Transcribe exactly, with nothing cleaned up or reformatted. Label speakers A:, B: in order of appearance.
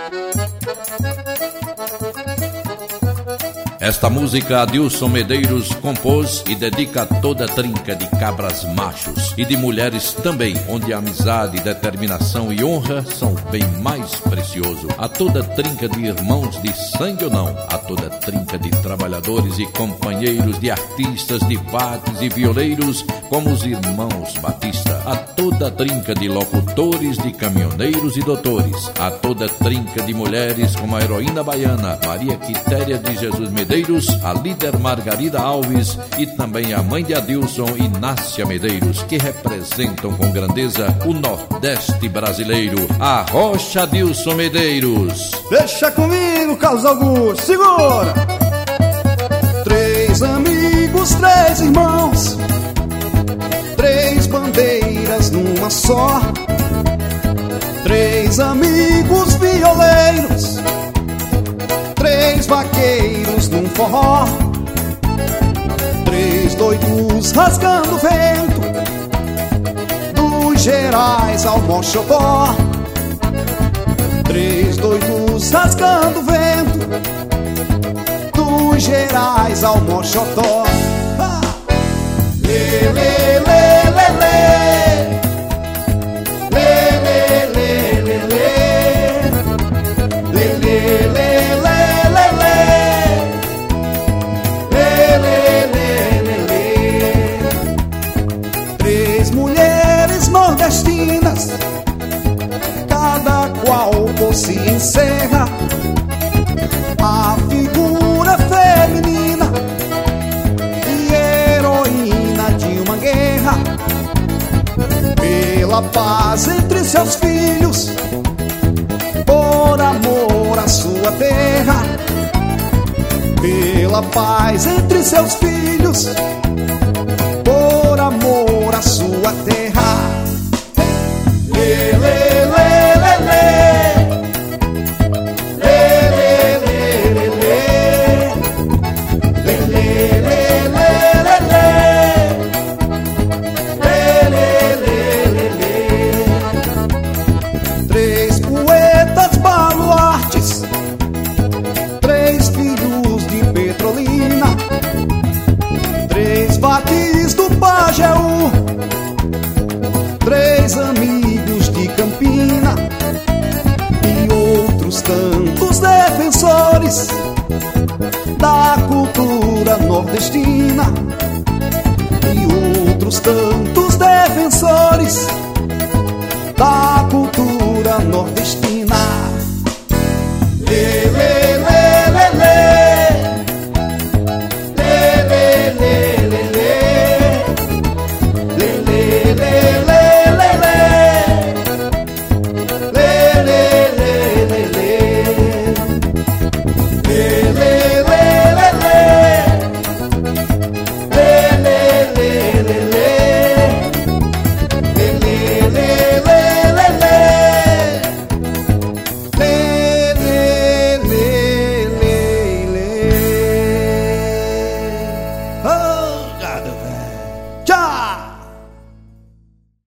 A: Esta música Adilson Medeiros compôs e dedica a toda a trinca de cabras machos e de mulheres também, onde a amizade, determinação e honra são o bem mais precioso. A toda a trinca de irmãos de sangue ou não, a toda a trinca de trabalhadores e companheiros, de artistas, de bates e violeiros, como os irmãos Batista. A toda a trinca de locutores, de caminhoneiros e doutores. A toda a trinca de mulheres, como a heroína baiana Maria Quitéria de Jesus Medeiros, a líder Margarida Alves e também a mãe de Adilson, Inácia Medeiros, que representam com grandeza o Nordeste brasileiro, a Rocha Adilson Medeiros.
B: Deixa comigo, Carlos Augusto, segura! Três amigos, três irmãos, três bandeiras numa só. Três amigos violeiros, três vaqueiros num forró. Três doidos rasgando vento, dos Gerais ao Mochotó. Três doidos rasgando vento, dos Gerais ao Mochotó. Ah! Lê, lê, lê, lê, lê. Lê, lê, lê, lê, lê. Lê, lê, lê, lê. Nordestinas, cada qual por si encerra a figura feminina e heroína de uma guerra, pela paz entre seus filhos, por amor à sua terra, pela paz entre seus filhos, por amor à sua terra. Lê, lê, lê, lê, lê. Lê, lê, lê, lê, lê. Lê, lê, lê, lê, lê, lê. Lê, lê, lê, lê, lê. Três poetas baluartes, três filhos de Petrolina, três vaques do Pajeú, três amigos de Campina e outros tantos defensores da cultura nordestina, e outros tantos defensores da cultura nordestina.